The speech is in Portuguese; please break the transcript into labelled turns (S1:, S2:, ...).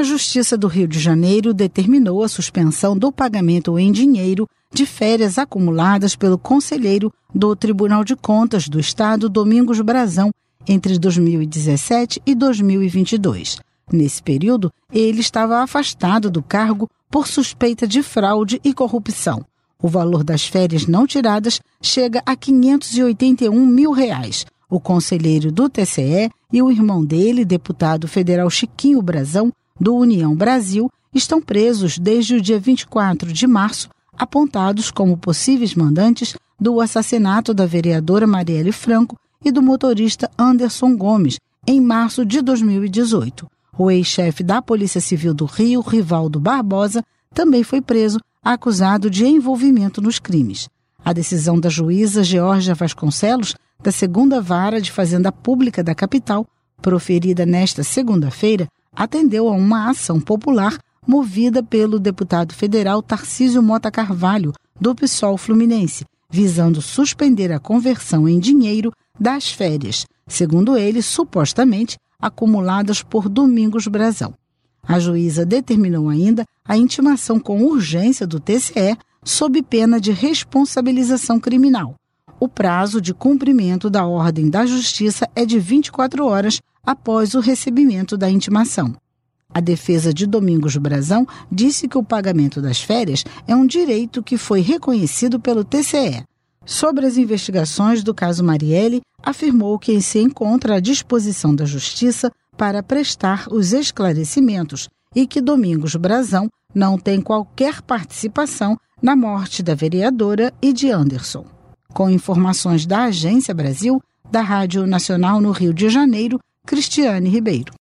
S1: A Justiça do Rio de Janeiro determinou a suspensão do pagamento em dinheiro de férias acumuladas pelo conselheiro do Tribunal de Contas do Estado, Domingos Brazão, entre 2017 e 2022. Nesse período, ele estava afastado do cargo por suspeita de fraude e corrupção. O valor das férias não tiradas chega a R$ 581 mil. O conselheiro do TCE e o irmão dele, deputado federal Chiquinho Brazão, do União Brasil, estão presos desde o dia 24 de março, apontados como possíveis mandantes do assassinato da vereadora Marielle Franco e do motorista Anderson Gomes, em março de 2018. O ex-chefe da Polícia Civil do Rio, Rivaldo Barbosa, também foi preso, acusado de envolvimento nos crimes. A decisão da juíza Georgia Vasconcelos, da 2ª Vara de Fazenda Pública da capital, proferida nesta segunda-feira, atendeu a uma ação popular movida pelo deputado federal Tarcísio Mota Carvalho, do PSOL Fluminense, visando suspender a conversão em dinheiro das férias, segundo ele, supostamente acumuladas por Domingos Brazão. A juíza determinou ainda a intimação com urgência do TCE sob pena de responsabilização criminal. O prazo de cumprimento da ordem da Justiça é de 24 horas após o recebimento da intimação. A defesa de Domingos Brazão disse que o pagamento das férias é um direito que foi reconhecido pelo TCE. Sobre as investigações do caso Marielle, afirmou que se encontra à disposição da Justiça para prestar os esclarecimentos e que Domingos Brazão não tem qualquer participação na morte da vereadora e de Anderson. Com informações da Agência Brasil, da Rádio Nacional no Rio de Janeiro, Cristiane Ribeiro.